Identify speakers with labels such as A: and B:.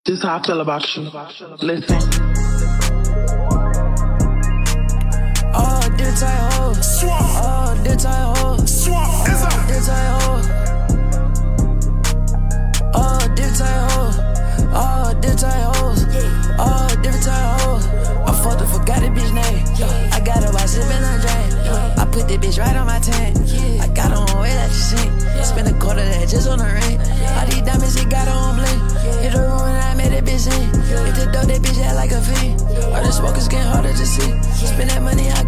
A: This how I feel about you. Listen.
B: Oh, this tight hoe. Oh, this tight hoe. Oh, this tight hoe. Oh, this tight hoe. Oh, this tight hoe. Oh, different tight hoe. I fucked up, forgot the bitch name. I got her by sipping on drain. I put the bitch right on my tank. I got her on way that you sink. Spend a quarter that just on the ring. All these diamonds, he got her on bling. Hit the room and I made that bitch in. Hit the door, that bitch had like a fiend. All the smoke is getting harder to see. Spend that money,